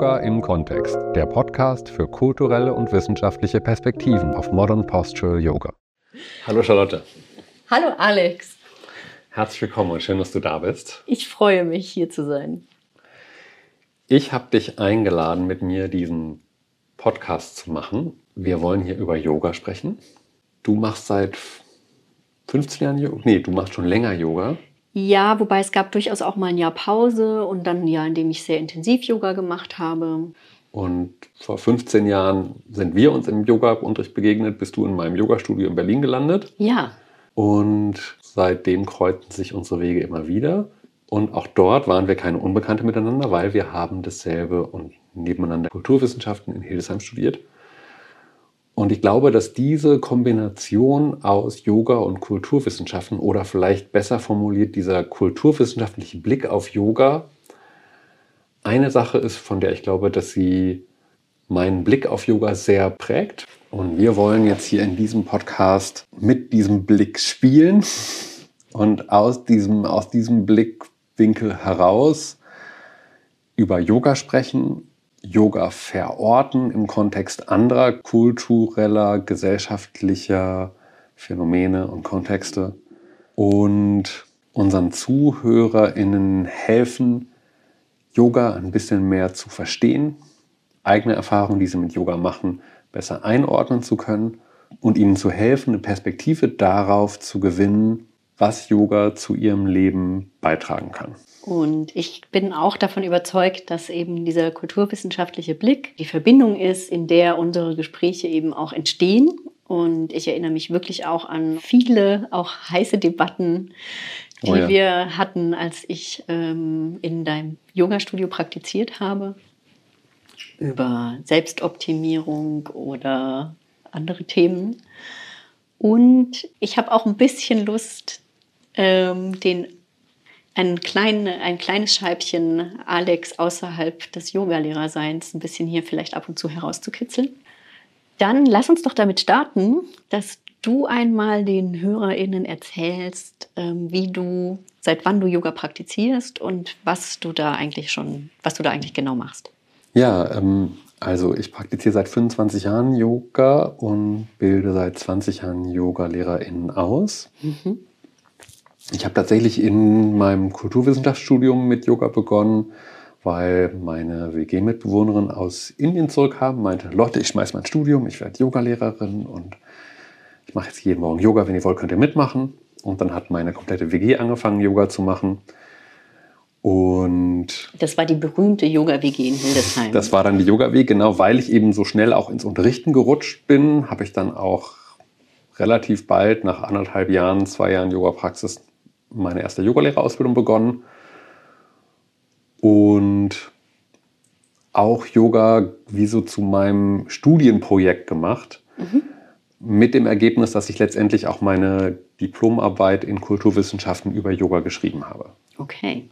Yoga im Kontext, der Podcast für kulturelle und wissenschaftliche Perspektiven auf Modern Postural Yoga. Hallo Charlotte. Hallo Alex. Herzlich willkommen und schön, dass du da bist. Ich freue mich, hier zu sein. Ich habe dich eingeladen, mit mir diesen Podcast zu machen. Wir wollen hier über Yoga sprechen. Du machst seit 15 Jahren Yoga? Nee, du machst schon länger Yoga. Ja, wobei es gab durchaus auch mal ein Jahr Pause und dann ein Jahr, in dem ich sehr intensiv Yoga gemacht habe. Und vor 15 Jahren sind wir uns im Yoga-Unterricht begegnet. Bist du in meinem Yogastudio in Berlin gelandet? Ja. Und seitdem kreuzen sich unsere Wege immer wieder. Und auch dort waren wir keine Unbekannte miteinander, weil wir haben dasselbe und nebeneinander Kulturwissenschaften in Hildesheim studiert. Und ich glaube, dass diese Kombination aus Yoga und Kulturwissenschaften oder vielleicht besser formuliert dieser kulturwissenschaftliche Blick auf Yoga eine Sache ist, von der ich glaube, dass sie meinen Blick auf Yoga sehr prägt. Und wir wollen jetzt hier in diesem Podcast mit diesem Blick spielen und aus diesem Blickwinkel heraus über Yoga sprechen, Yoga verorten im Kontext anderer kultureller, gesellschaftlicher Phänomene und Kontexte und unseren ZuhörerInnen helfen, Yoga ein bisschen mehr zu verstehen, eigene Erfahrungen, die sie mit Yoga machen, besser einordnen zu können und ihnen zu helfen, eine Perspektive darauf zu gewinnen, was Yoga zu ihrem Leben beitragen kann. Und ich bin auch davon überzeugt, dass eben dieser kulturwissenschaftliche Blick die Verbindung ist, in der unsere Gespräche eben auch entstehen. Und ich erinnere mich wirklich auch an viele, auch heiße Debatten, die wir hatten, als ich in deinem Yogastudio praktiziert habe, über Selbstoptimierung oder andere Themen. Und ich habe auch ein bisschen Lust, ein kleines Scheibchen Alex außerhalb des Yogalehrerseins ein bisschen hier vielleicht ab und zu herauszukitzeln. Dann lass uns doch damit starten, dass du einmal den HörerInnen erzählst, seit wann du Yoga praktizierst und was du da eigentlich genau machst. Ja, also ich praktiziere seit 25 Jahren Yoga und bilde seit 20 Jahren YogalehrerInnen aus. Mhm. Ich habe tatsächlich in meinem Kulturwissenschaftsstudium mit Yoga begonnen, weil meine WG-Mitbewohnerin aus Indien zurückkam, meinte, Leute, ich schmeiß mein Studium, ich werde Yogalehrerin und ich mache jetzt jeden Morgen Yoga, wenn ihr wollt, könnt ihr mitmachen. Und dann hat meine komplette WG angefangen, Yoga zu machen. Und das war die berühmte Yoga-WG in Hildesheim. Das war dann die Yoga-WG, genau, weil ich eben so schnell auch ins Unterrichten gerutscht bin, habe ich dann auch relativ bald, nach 2 Jahren Yoga-Praxis, meine erste Yogalehrerausbildung begonnen. Und auch Yoga wie so zu meinem Studienprojekt gemacht. Mhm. Mit dem Ergebnis, dass ich letztendlich auch meine Diplomarbeit in Kulturwissenschaften über Yoga geschrieben habe. Okay.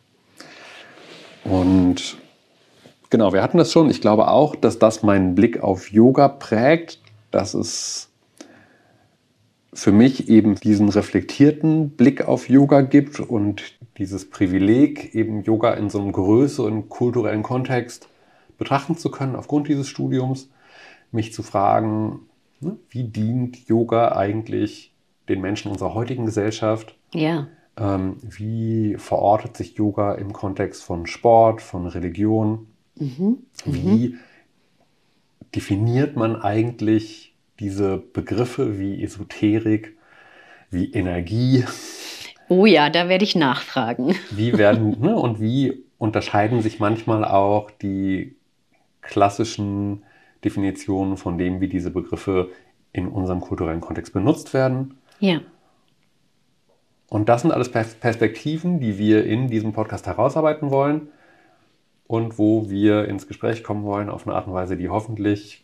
Und genau, wir hatten das schon. Ich glaube auch, dass das meinen Blick auf Yoga prägt, dass es für mich eben diesen reflektierten Blick auf Yoga gibt und dieses Privileg, eben Yoga in so einem größeren kulturellen Kontext betrachten zu können aufgrund dieses Studiums, mich zu fragen, wie dient Yoga eigentlich den Menschen unserer heutigen Gesellschaft? Ja. Wie verortet sich Yoga im Kontext von Sport, von Religion? Mhm. Wie definiert man eigentlich diese Begriffe wie Esoterik, wie Energie? Oh ja, da werde ich nachfragen. Wie unterscheiden sich manchmal auch die klassischen Definitionen von dem, wie diese Begriffe in unserem kulturellen Kontext benutzt werden? Ja. Und das sind alles Perspektiven, die wir in diesem Podcast herausarbeiten wollen und wo wir ins Gespräch kommen wollen auf eine Art und Weise, die hoffentlich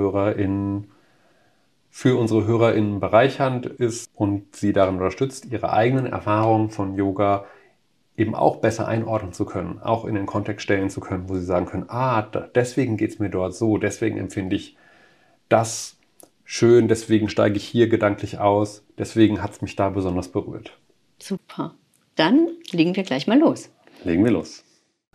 für unsere HörerInnen bereichernd ist und sie darin unterstützt, ihre eigenen Erfahrungen von Yoga eben auch besser einordnen zu können, auch in den Kontext stellen zu können, wo sie sagen können, deswegen geht es mir dort so, deswegen empfinde ich das schön, deswegen steige ich hier gedanklich aus, deswegen hat es mich da besonders berührt. Super. Dann legen wir gleich mal los. Legen wir los.